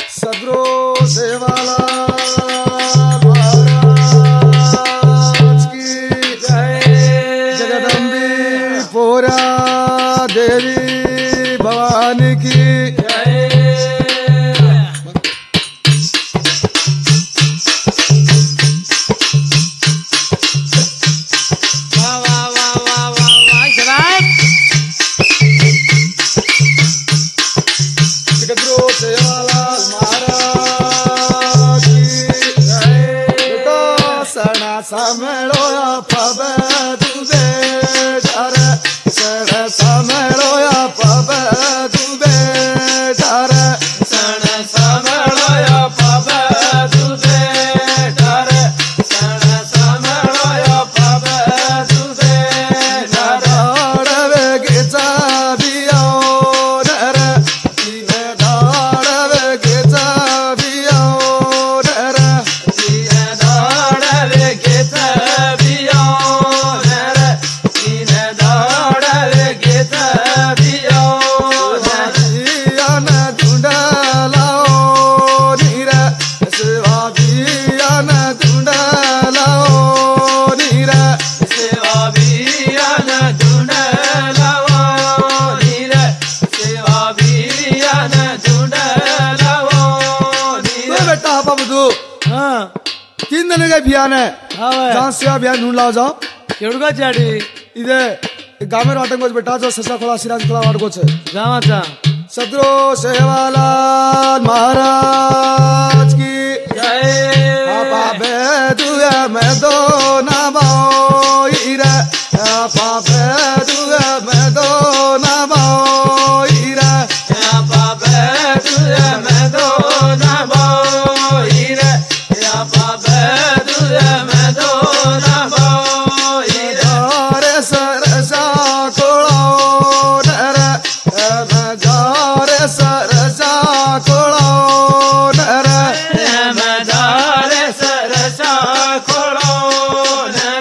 सदरो सेवाला महाराज की जय। जगदम्बी पोरा देवी भवानी की जय। समलो पब दुबे डर सण समलो पब दुबे डर सण समलो पब दुबे डर सण समलो पब दुबे डर वे गिचा बियो नर तीने दाड़ वे गिचा बियो नर तीने दाड़ वे तीन दिन का अभियान है जहाँ से अभियान ढूंढ लाओ जाओ केवड़गा चाड़ी इधे गाँव में वाटन को बेटा जो ससा खोला सिराज खोला वाट को जावा चा सदरो सेवालाल महाराज की जय। पापा बेदुआ में दो ना बाओ हीरा पापा बेदुआ में दो ना बाओ हीरा पापा बेदुआ में दो ना बाओ हीरा पापा बेदुआ में दो ना बाओ हीरा रे सरसा कोलो नर मजारे सरसा कोलो नर मजारे सरसा कोलो नर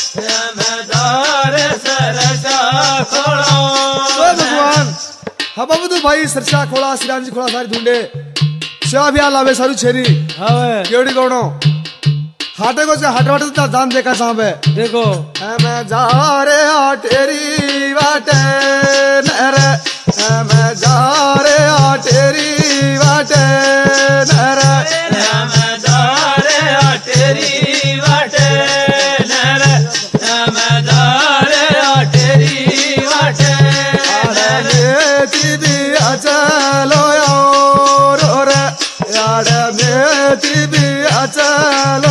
मजारे सरसा कोलो भगवान हाँ बाबू तू भाई सरसा खोला सिराज खोला सारी ढूंढे सेवा भी लावे सारू छेरी हाँ केवड़ी कौनो हाटे को से हाट वाटे तो दान देखा साहब है देखो मैं जा रे हाटेरी वाटे नर मैं जा रे हाटेरी वाटे नर मैं जा रे हाटेरी वाटे नर मैं जा रे हाटेरी वाटे अरे त्रिबी अचलो रे यार में त्रिबी अचलो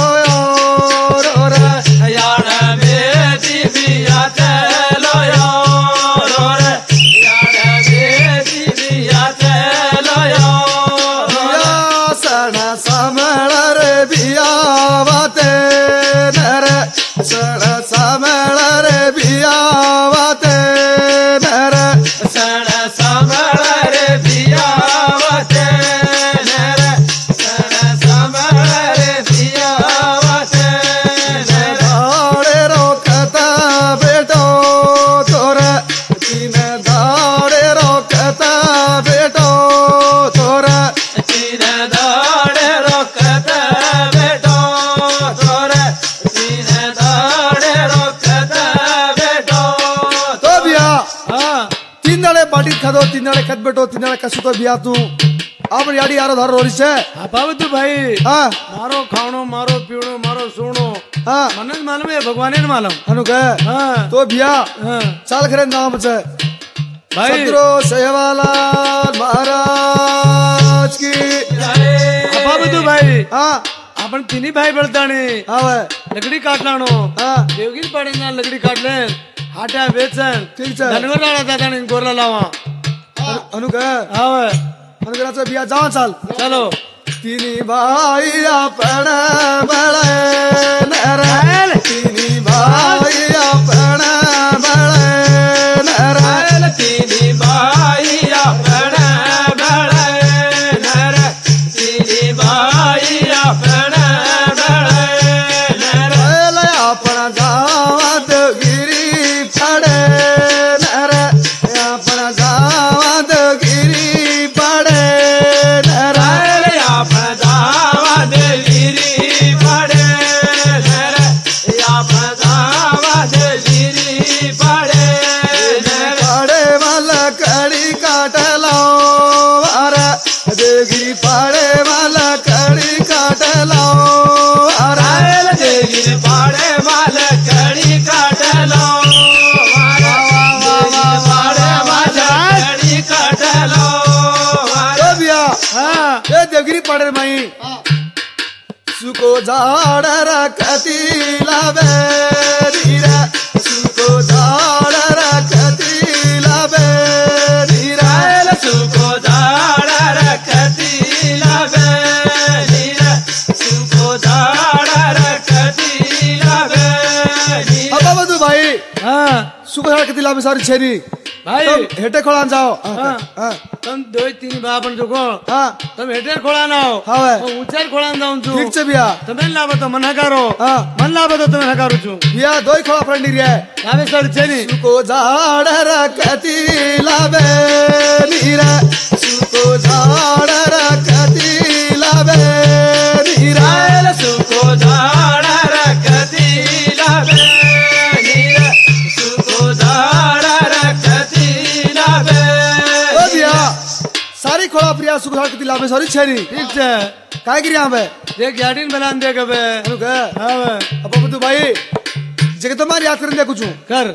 खदो तीन खत बेटो तीन कसु तो बिया तू आप याडी यारो धर रोरी से बाबू तू भाई हां मारो खाणो मारो पीणो मारो सोणो हां मनन मालूम है भगवान ने मालूम हनु कह हां तो बिया हां चाल करे नाम से भाई सदरो सेवालाल महाराज की जय। बाबू तू भाई हां अपन तीन भाई बड़तानी हां लकड़ी काट लाणो हां देवगिर पड़ेगा लकड़ी काट ले हाटा बेचन ठीक है धनगर लाड़ा दादा ने गोरला लावा अनु कह हां अनुग्रह से बिया जाओ चल चलो तीनी भाई अपन बड़े नर तीनी भाई अपन बड़े नर तीनी भाई अपन बड़े नर तीनी भाई अपन बड़े नर अपना जावत गिरी फड़े नर अपना जावत गिरी पड़े नर देगी पाड़े वाला कड़ी काट लाओ रायल देगी पाड़े वाला कड़ी काट लो पाड़े वाला कड़ी काट लो भैया ये देवगिरी पाड़े माई सुको झाड़ रखती लावे रीरा सुको झाड़ रखती लावे रीरा सुको झाड़ रखती लावे नीरा सुको झाड़ रखती लावे अब बधु भाई सुको झाड़ रखती लावे सारी छेरी भाई हेटे खोला जाओ तुम दो तीन बापन जो को तुम हेटे खोला ना हो हाँ ऊंचाई खोला जाऊं छु ठीक छे भैया તમે લાવો તો મને હકારો મન લાવો તો તમે હકારું છું भैया दो ही खोला फ्रेंड रे લાવે સર છે ની सुको झाड़ रखती लावे नीरा सुको झाड़ रखती लावे नीरा સુકો ઝાડ રખતી લાવે નીરા સુકો ઝાડ રખતી લાવે ओ भैया सारी खोला प्रिया सुको झाड़ रखती लावे सारी छेरी ઠીક છે काय गिरी यहाँ पे જે ગાડીન બનાન દે કબે હા अब बधु भाई जगह तुम्हारी याद करने कुछ કર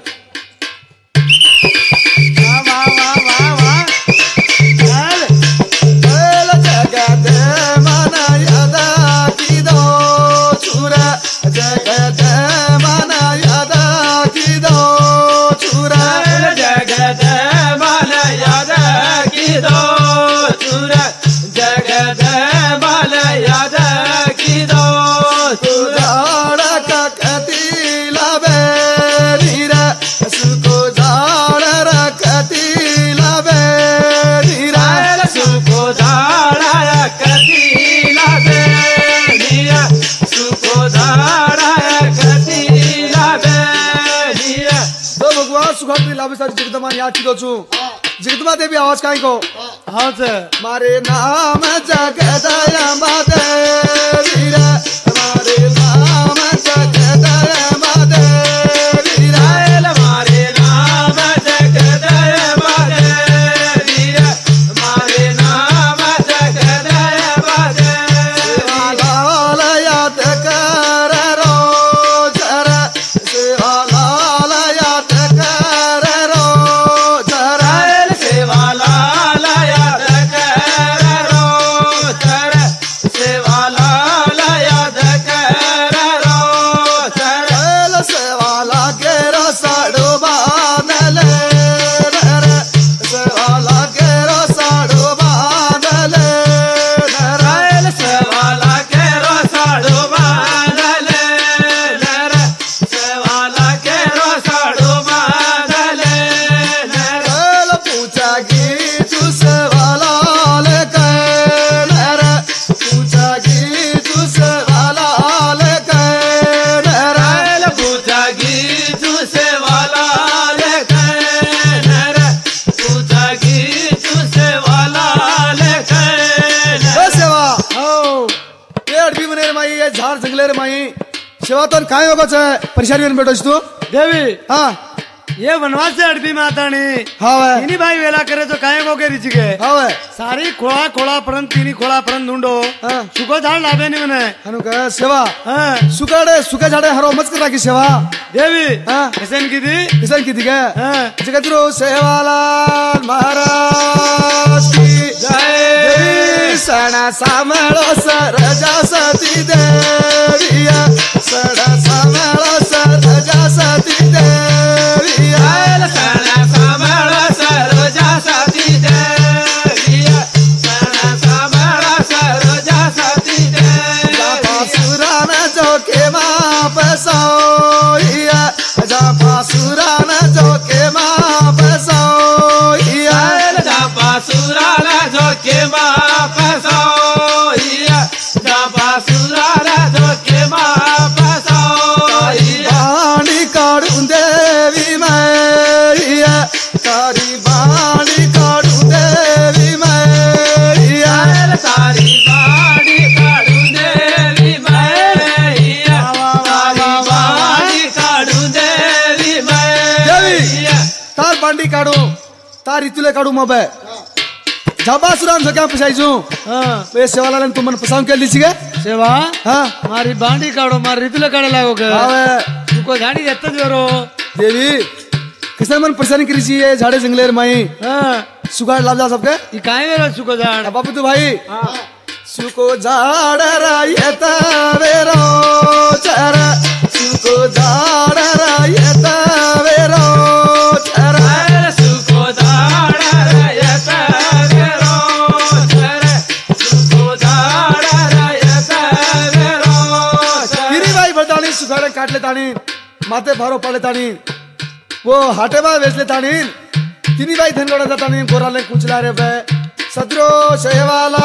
વાહ વાહ વાહ વાહ વાહ ચાલ जगत माना यादा की दो चूरा जगत माना यादा की दो चूरा जगत माल याद की दो चूरा जगत माल याद की दो चूरा झाड़ा का कती लावे नीरा सुको झाड़ा रखती लावे नीरा सुको झाड़ा रखती लावे नीरा सुको झाड़ा रखती लावे नीरा तो भगवान सुखाती लावे सारी जगदमान याद की दो छू जगदमा देवी आवाज काई को हाँ से मारे नाम जगदया माते वीरा मारे नाम जगदया माते वीरा मारे नाम जगदय मारे वीरा मारे नाम जगदय मारे लाल याद कर रो जरा लाल याद कर रो जरा सेवा लाल याद कर रो चर सेवा लाल याद कर रो चर सेवाला के रसाड़ो बांधले सेवाला के रसाड़ो बांधले सेवाला के रोसाड़ो बांधले नर सेवाला के रोसाड़ो बांधले नर पूछा की तू सेवाला लेकर पूछा की तू सेवाला लेकर पूजागी तू सेवाला लेकर नर पूजागी तू सेवाला लेकर सेवा ये अड़बी बने रे माई ये झाड़ जंगले रे माई सेवा तो काय होगा चाहे परेशानी में बैठो तू देवी हाँ ये वनवास से अड़बी मातानी हाँ वे इनी भाई वेला करे तो काहे को के रिच गए हाँ वे सारी खोला खोला परन तीनी खोला परन ढूंढो हाँ। सुको झाड़ लावे नहीं मने हनु का सेवा हाँ सुकाड़े सुका झाड़े हरो मच कर की सेवा देवी हाँ। कैसे की थी किसान की दिखे हाँ। जगतरो सेवालाल महाराज की जय सणा सामळो सरजा सती देविया सणा सामळो सरजा सती देविया सणा सामळा सरोजा सती देविया सणा सामळा सरोजा सती देविया सुरान जो के माप सोइया जापा सुरान जो के माप सोइया जापासुराला जो के माप सोइया जापासुराला जो के माप सोइया बाणी काढून देवी मैया तारी बाणी काढून देवी मैया तारी बाड़ी काढून देवी मैया तारी बाड़ी काढून देवी मैया तार बांडी काढू तार इतुले काढू मबे झाबा सुराम से क्या पसाईजू हाँ वे सेवालाल तुम मन पसाऊं क्या लीची के सेवा हाँ मारी बांडी काढो मारी रीतुले काढे लागो के आवे तुको झाडी येत जोरो देवी किसान मन परेशानी करी छी ये झाड़े जंगलेर माई हाँ सुगाड़ लाभ जा सबके ई काय वेरो सुको झाड बाबू तू भाई हाँ सुको झाड़ रायता वेरो चर सुको झाड़ रायता वेरो चर सुको झाड रायत वेरो चर सुको झाड रायत वेरो गिरी भाई बड़तानी सुखाड़े काट ले तानी माथे भारो पाले तानी वो हाटे में बेच ले तानी तिनी भाई धनगढ़ जातानी गोराले कुचला रे बे सदरो शेवाला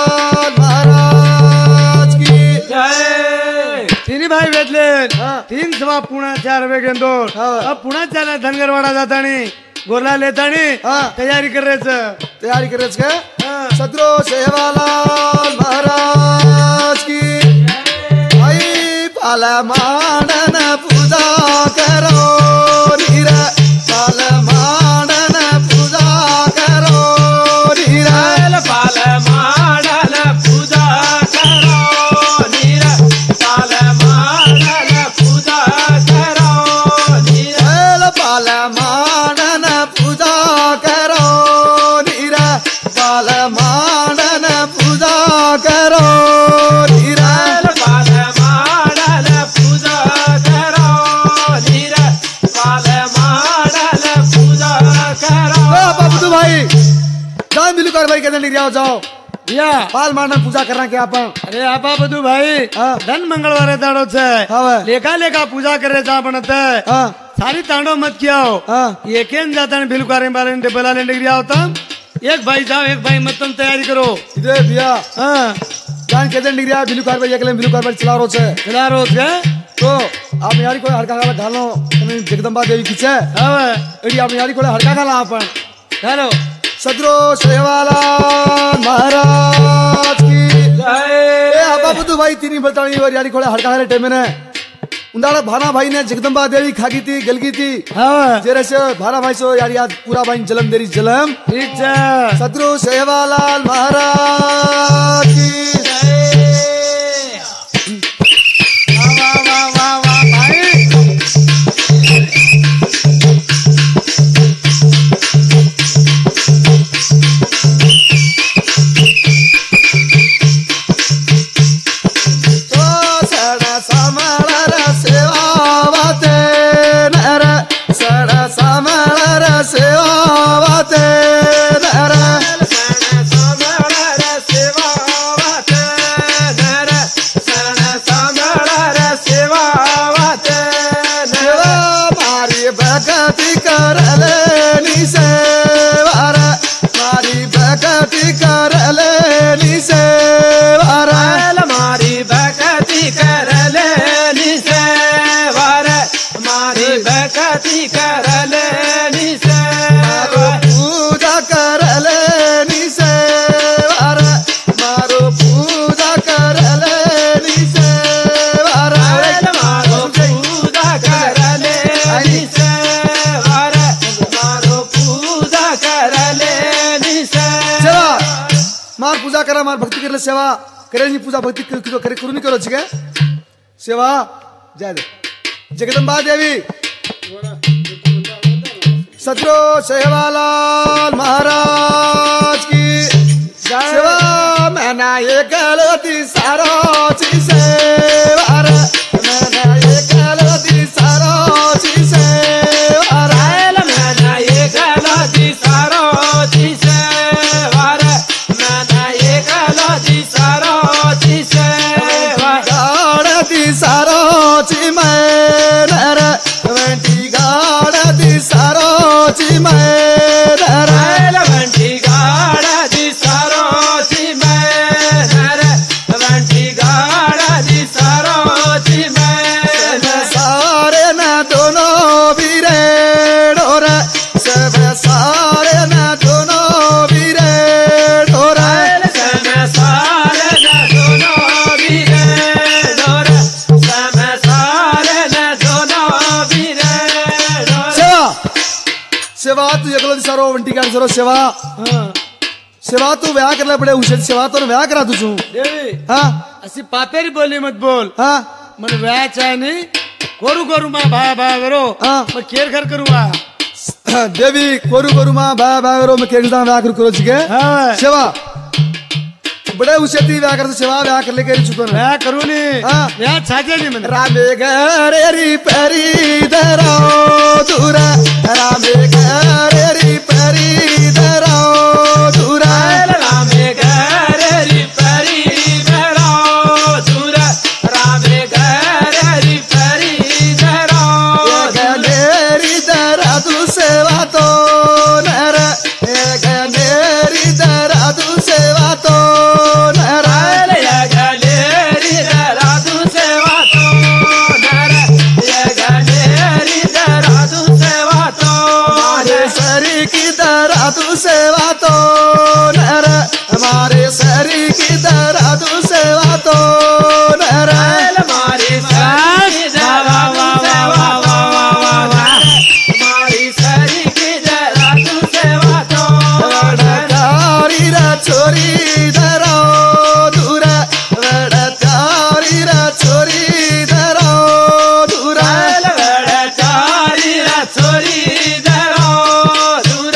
महाराज की जय तिन्ही भाई भेटले हाँ. 3 सवा पुणा 4 वेगेंदो हाँ. अब पुणा 4 धनगरवाडा जातानी गोरला लेतानी हाँ. तयारी करायच तैयारी करेच के हाँ. सदरो शेवाला महाराज की भाई पाला मांडन पूजा करो नीरा पाला मांडन पूजा करो नीरा पाल माडल पूजा करो नीर पाल माडल पूजा करो नीर पाल मांडन पूजा करो नीरा पाल मांडन पूजा करो नीरा पाल माडल पूजा करो नीर पाल माडल पूजा करो बाबू भाई जाओ मिलू कर भाई कहते निकल जाओ या पाल मांडन पूजा करना क्या अपन अरे आपा बधु भाई हाँ. धन मंगलवारे दाड़ो छे हाँ. लेखा लेखा पूजा करे जा बनते हाँ सारी तांडो मत किया हो हाँ ये केन जाता है बिलकुल बारे में बला लेने गया होता एक भाई जाओ एक भाई मत तुम तैयारी करो इधर भैया हाँ जान कहते निकल बिलू कर भाई अकेले बिलू कर भाई चला रो छे चला रोज के तो आप यारी को हड़का खाला घालो तने जगदम्बा देवी खींचे हाँ एडी आप यारी को हड़का खाला अपन चलो सदरो शेवाला महाराज की ए आपा बुद्धू भाई तीनी बतानी और यारी को हड़का खाले टेमे ने उंदाड़ा भाना भाई ने जगदम्बा देवी खागी थी गलगी थी हाँ जेरे से भाना भाई सो यार याद पूरा भाई जलम देरी जलम ठीक है सदरो शेवालाल महाराज की वाह वाह वाह वाह भाई तो सड़ा समार सेवावते नर सड़ा समार सेवावते नर सेवा मारी भगति करले निसेवार मारी भगति करले निसेवार मारी भक्ति कर ले निसेवार मारी भक्ति कर ले मारो निसेवार पूजा करले निसेवार मारो पूजा करले निसेवार मारो पूजा कर ले निसेवार मारो पूजा कर ले निसेवार सेवा मार पूजा करा मार भक्ति करले सेवा करे नहीं पूजा भक्ति करे करू नहीं करो ठीक है सेवा जय दे जगदम्बा देवी सदरो शेवालाल महाराज की सेवा मैंने ये गलती सारो चीज सेवार मैंने ये गलती सारो चीज सेवार मैंने ये गलती सारो जिसेवार मैंने ये गलती सारो जिसेवार गाड़ती सारो ची मैनर वंटी गाड़ती सारो ची मैनर वंटी गाड़ा दी सारो जी मैं वंटी गाड़ा दी सारो जी मैं सारे न दोनों वीरे डोर सब सारे न दोनों वीरे डोर समय सारे न दोनों वीरे डोर समय सारे न दोनों वीरे डोर सेवा सेवा तू एकलो सारो वंटी गाड़ी सारो सेवा सेवा तू व्या करला पडे उशेत सेवा तो व्या करा तुझू देवी हा अशी पापेरी बोली मत बोल हा मन व्याच आहे नी कोरू करू मा भाया भाया करो हा. मग केर घर करू वा देवी कोरू मा बा बा रो म केगदा व्या करू छिके हा सेवा बडे उशेती व्या करता सेवा व्या करले करी चुको ना व्या करू नी हा. व्या छाजे नी मन रामे घरे री परी धरो दूरा रामे घरे री परी धरो दूरा रामे घरी परी धरो दूर रामे घरी परी धरो गलेरी दरा तू सेवा तो नर गलेरी दरा तू सेवा तो नर गलेरी राधू सेवा तो नर गलेरी राधू सेवा तो हमारे सरी की दरा तू सेवा तो नर हमारे सरी की दरा तू सेवा तो नर मारी सारी सेवा मारी सारी की राधू सेवा तो वडतारी रा छोरी धरो दूरा वडतारी रा छोरी धरो दूरा चारी छोरी धरो दूर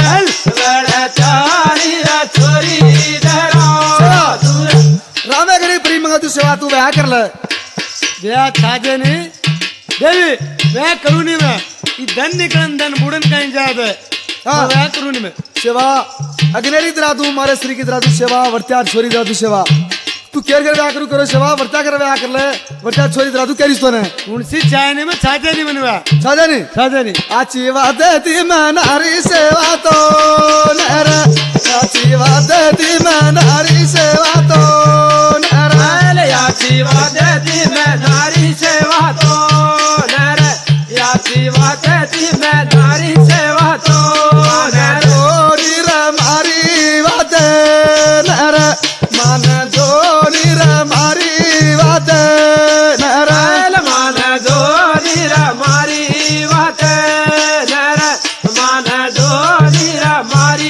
चारी छोरी धरो दूर रामे घरी प्रेम मंगा तू सेवा तू व्या करलं व्या छाजे नी देवी व्या करू नी मैं ई धन निकलन धन बुडन काही जात हा. व्या करू नी मैं सेवा अग्नेरी दरा तू मारे श्री की दरा तू सेवा वर्त्या छोरी दरा तू सेवा तू केर कर व्या करू करो सेवा वर्त्या कर व्या करले वर्त्या छोरी दरा तू केरीस तो ने उनसी चाय नी मैं छाजे नी मन व्या साजा नी छाजे नी आची वादती मनारी सेवा तो नर आची वादती मनारी सेवा तो नर याची वादती मैं नारी सेवा तो नर याची वादती मैं नारी सेवा तो नर जोरी रा मारी वाद नर मन जोरी रा मारी वाद नर मान जोरी मारी वात नर मान जोरी मारी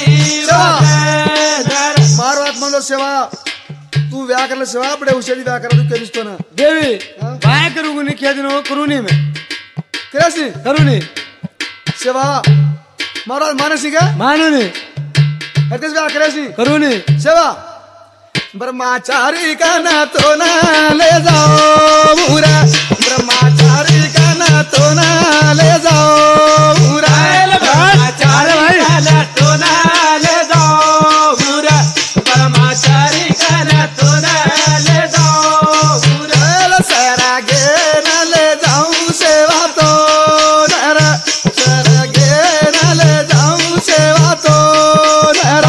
वात नर मारवात म्हणलो सेवा तू व्या करले सेवा पडे उशेली व्या करा तू केलीस तो ना देवी हा. काय करू नी क्या दिन करू नी मैं केस नी करू नी सेवा मारवात मानसी का मानू नी हरकस व्या केस नी करू नी सेवा ब्रह्मचारी का ना तो ना ले जाओ बुरा ब्रह्मचारी का ना तो ना ले जाओ बुरा ब्रह्मचारी काला तो ना ले जाओ बुरा ब्रह्मचारी काला तो ना ले जाओ बुरा सरा गे न ले जाऊं सेवा तो नर सरा गे न ले जाऊं सेवा तो नर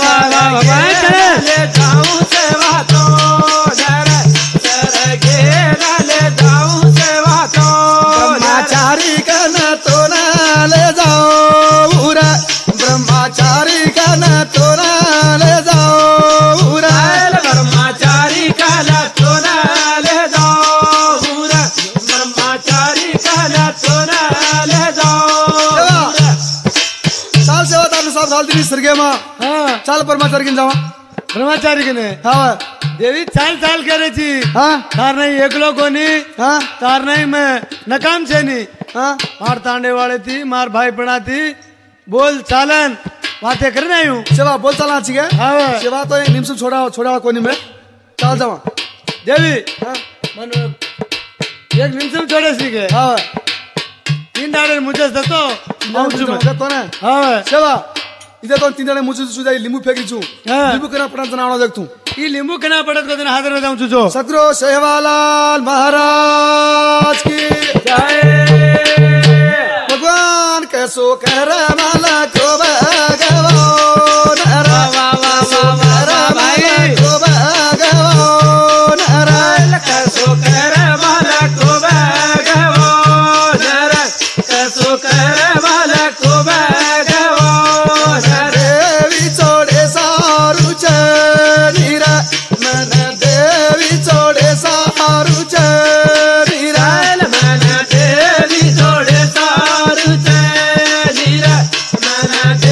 ले जाऊं सेवा तो नर सरगे ले जाऊं सेवा तो ब्रह्मचारी का न तो ना ले जाओ बुरा ब्रह्मचारी का न तो ना ले जाओ बुरा ब्रह्मचारी काला तो ना ले जाओ बुरा ब्रह्मचारी काला तो ना ले जाओ साल सेवा तार साल साल दिनी सरगे मा हाँ चाल ब्रह्मचारी गिन जावा ब्रह्मचारी के ने हाँ देवी चाल चाल करे छी हाँ तार नहीं एकलो कोनी हाँ तार नहीं मैं नकाम छे नी हाँ मार तांडे वाले थी मार भाई बना थी बोल चालन बातें करने आई हूँ सेवा बोल चलना चाहिए हाँ सेवा तो एक निमिष छोड़ा छोड़ा कोनी में चाल जावा देवी हाँ मन एक निमिष में छोड़े सीखे हाँ 3 दाड़े मुझे तो तो ना हाँ सेवा इधर तो 3 जने मुझे सुझाई लिंबू फेंकी छू हाँ। लिंबू कना पड़ा जना देख तू ये लींबू कना पड़त को दिन हाजिर में जाऊं चुचो सतरो सेवालाल महाराज की जय भगवान कैसो कह रहा माला को भगवान हरा भाई को भगवान हरा कसो कर माला को भगवान कसो कर माला को भगवान देवी चोड़े सारू नीरा मन देवी चोड़े सारू नीरा मन देवी जोड़े सारू नीरा मन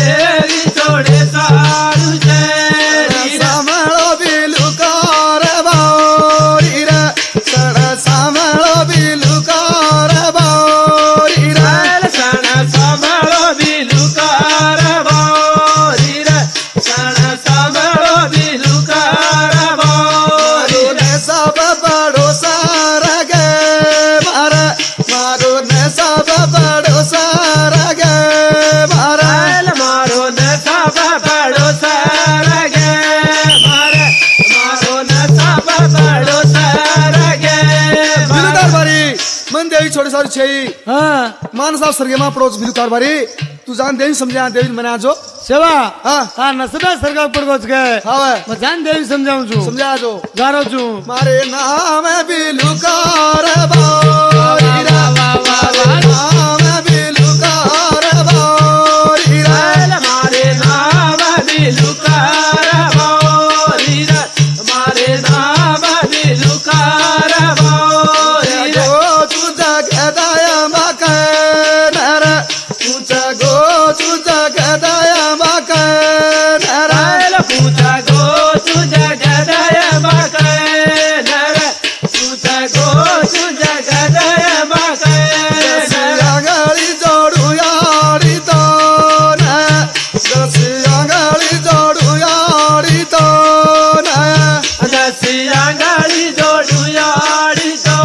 छोटे सारी छई हाँ मान साहब सरगेमा पड़ोस बिलु कारबारी तू जान देवी समझा देवी मना जो सेवा हाँ हाँ नसदा सरकार पड़ोस गए हाँ वे मैं जान देवी समझाऊं छू समझा जो जा रहा छू मारे नाम बिलु कारबारी मारे नाम बिलु कारबारी मारे नाम बिलुकार बोरी रे मारे नाम बिलुकार बोरी रे तुझा गदाया मकन रे तुझा गदाया मकन रे पूजा गो तुझा गदय मकन रे पूजा गो तुझा गदय मकन आंगली जोड़ू यारी तो न आंगली जोड़ू यारी तो न दसिया गाड़ी जोड़ू याड़ी तो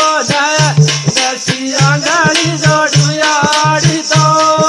दसिया गाड़ी जोड़ू याड़ी तो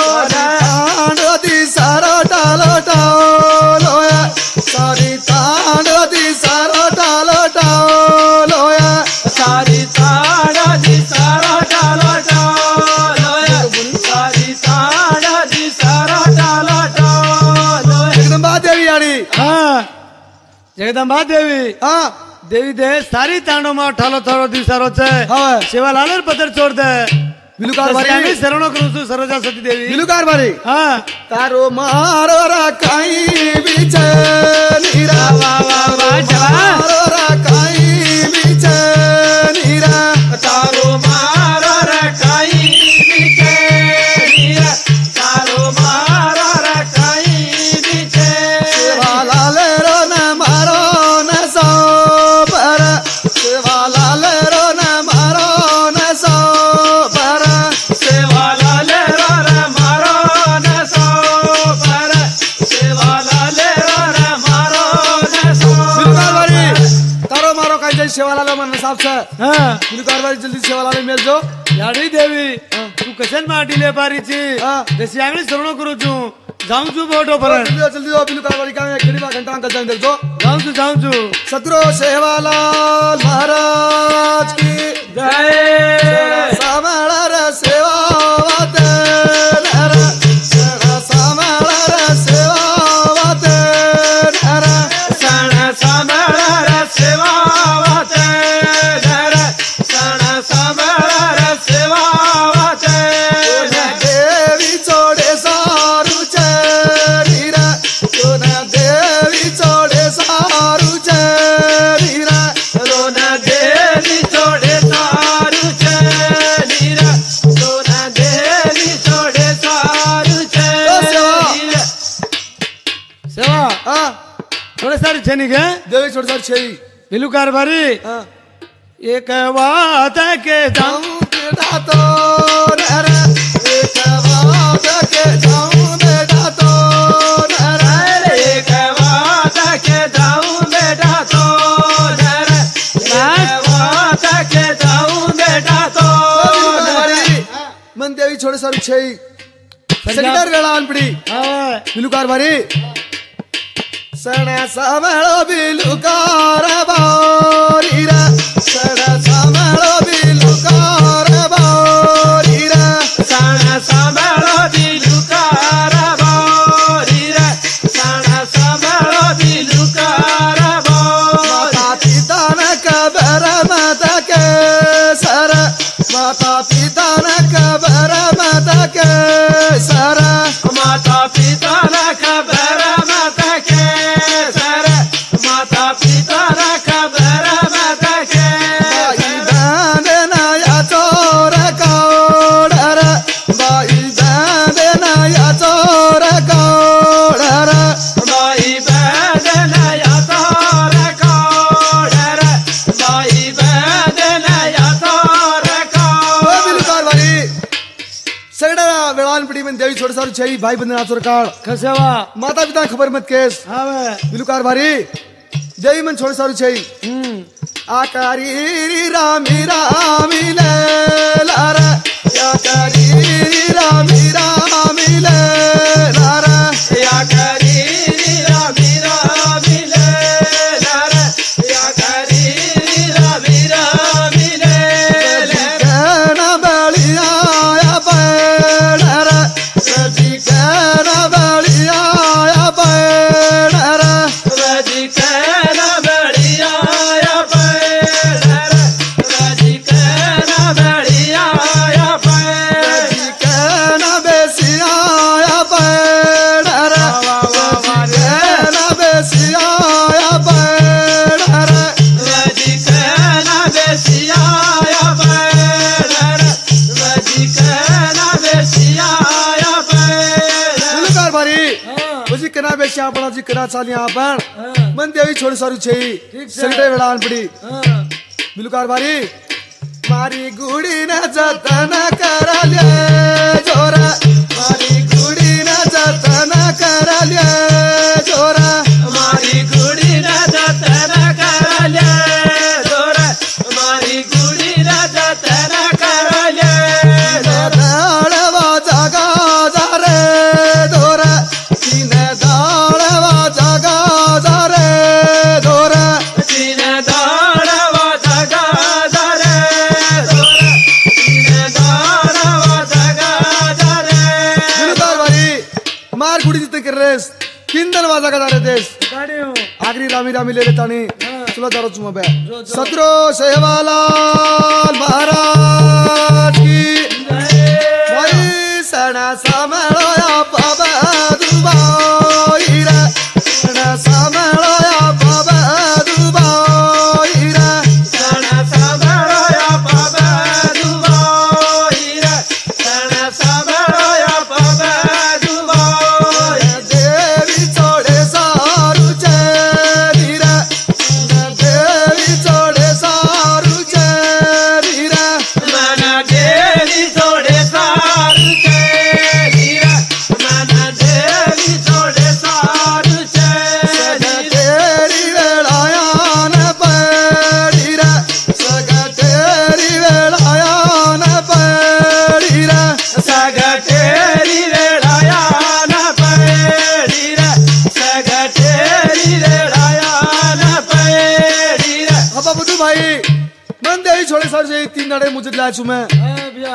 तांडदी सारा टालो टालोया सारी तांडदी सारा टालो टालोया सारी ताड़ा दी सारा डालो डालोया सारी ताड़ा दी सारा डालो डालोया जगदम्बा देवी यानी हाँ जगदम्बा देवी हाँ देवी दे सारी तांडो में ठालो थारो दिवसारो छे हाँ सेवा लालर पत्थर छोड़ दे बिलु कारबारी शरणो करूं છું સરોજા સતી દેવી बिलु कारबारी हाँ तारो मारो राखाई बीचे नीरा वाह वाह वाह जवा मारो राखाई बीचे नीरा तारो मारो रखाई बिचे नीरा तारो मारो रखाई बिचे सेवाला ले रो न मारो न सो पर सेवाला ले रो न मारो न सो पर सेवाला ले रे मारो न सो पर सेवाला ले रे मारो न सो बिलु कारबारी तारो मारो काई जाई सेवाला ले मन साहब से हाँ बिलु कारबारी जल्दी सेवाला ले मिल जो याडी देवी तू कशन माटी ले पारी छी हाँ। देसी आंगली शरणो करू છું जाऊं છું बोटो पर जल्दी दो बिलु कारबारी का घड़ी बा घंटा अंकल जान देखो जाऊं છું सतरो सेवाला महाराज की जय सामला रे सेवा वाते नरा सामला रे सेवा वाते नरा सण समर सेवावते नर सण समर सेवावते देवी छोड़े सारू चेरीरा तोना देवी छोड़े सारू चेरीरा रोन देवी छोड़े सारू चेरीरा रोन देवी छोड़े सारू चेरीरा सेवा हाँ थोड़े सारी छनी के देवी छोड़े सारू छई बिलु कारबारी हाँ एक बात के जाऊं जाऊं बेटा तो नरा एक बात के जाऊं बेटा तो नरा एक बात के जाऊं बेटा तो नर एक बात के जाऊं बेटा तो नर मन देवी छोड़े सारू छई सेक्रेटरी वेळा अनपडी हाँ बिलु कारबारी सणा सामळो बिलु कारबारी रा सणा सामळो बिलु कारबारी रा सण संभळो बिलुकार बोरी रे सण संभळो बिलुकार बोरी माता पिता न कबर मत के सर माता पिता न कबर मत के सर माता पिता न खबर मत के सर माता पिता न खबर मत के बाई बहन नया चोर कौडर बाई बहन नया चोर कौडर बाई बदन या तोर कोडर बाई बदन या तोर ओ बिलु कोडर कारबारी सगड़ा वेळान पड़ी में देवी छोड़ सारू छई भाई बंधन आचोर काळ खसेवा माता पिता खबर मत केस हाँ वे बिलु कारबारी देवी मन छोड़ सारू छई आकारी रामी रामी ले लारा आकारी रामी रामी ले लारा या करी रवि रवि ले नर या करी रवि रवि ले कहना बड़ श्यापणाची करा चाली आपण हाँ, मन देवी छोड़ सारू छई ठीक से। सगटे वेळान पडी हाँ, बिलुकार बारी मारी गुडी न जतन कराले जोरा मारी गुडी न जतन कराले जोरा मारी गुडी राजा तेरा कराले जोरा मारी गुडी राजा तेरा कराले दाळवा जागा जारे दोरा तीन दाळवा जागा जारे दोरा तीन दाडवा जगा जरे जोरा तीन दाडवा जगा जरे बिलुकार बारी मार गुडी जिते कररेस किंदन वाजा का जारे देश गाड़ी हूँ। आखरी रामी रामी ले लेता नहीं हाँ। चलो दारो चुमा बे जो, जो। सत्रो सेवालाल महाराज की भाई सना समलोया बाबा दुबाई रे सना समलोया बाबा दुबाई रे सना सबरोया बाबा दुबाईरा सना सबरोया बाबा दुबाई देवी चोड़े सारू चेरी रे देवी चोड़े सारू चेरी रे मना देवी जोड़े सारू चेरीरा मना देवी जोड़े सारू चेरीरा तेरी वेळायान पडी रे सगटेरी वेळायान पडी रे सगटेरी वेळाया न पैडीरा सगटेरी वेळाया न पैडीरा अब बुद्धू भाई मन देवी छोड़े सर जे तीन नड़े मुझे ला चुमे हाँ, भैया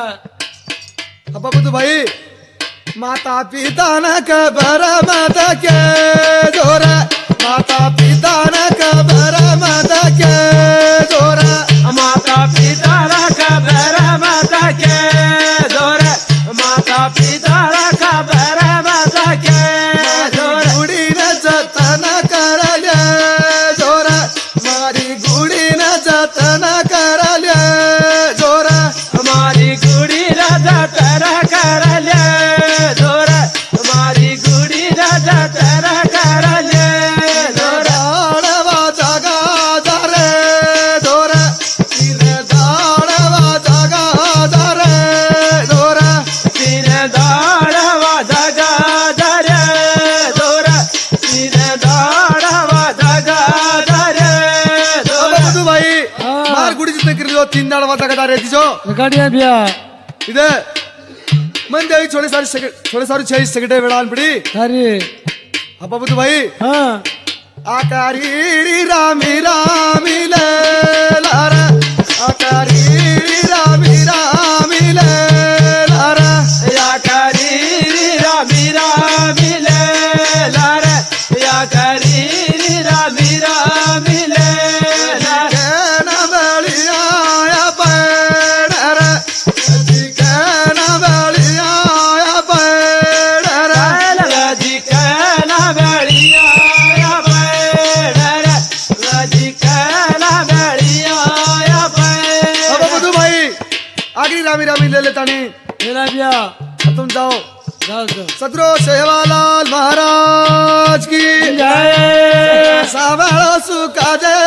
अब बुद्धू भाई माता पिता न कबर मत के जोरा माता पिता न कबर मत के जोरा माता पिता खबर माता के जोरे माता पिता खबर माता के जोरे गुड़ी न जतन करले जोरा मारी गुड़ी न जतन करले जोरा हमारी गुड़ी राजा तेरा कर ले जोरे हमारी गुड़ी राजा तेरा कर ले जोरे दाड़वा जागा जारे जोरा तीन दाड़वा जागा जारे जोरा तीन दाड़वा जगा जरे जोरे तीन दाड़वा जगा जरे अब जोरे बुद्धू भाई हाँ। मार गुड़ी जितने कर लो तीन दाड़वा जागा जारे दिजो गाड़ी है भैया इधर मन देवी छोड़े सारी छह सगटे वेड़ान पड़ी सारी अब बुद्धू भाई हाँ, आकारी रामी रामी ले लारा आकारी रामी रामी ले लारा या करी रामी रामी ले लारे या करी रामी रामी ले लारे कहना बलिया या पैडरा कहना बलिया या पैडरा लाजी कहना बड़िया या पैडरे लाजी कहना बड़िया या अब पैडरे बुद्धू भाई आखिरी रामी रामी ले लेता नहीं मेरा भैया तुम जाओ जाओ जाओ सदरो सेवालाल महाराज की जय सावळ सुका जय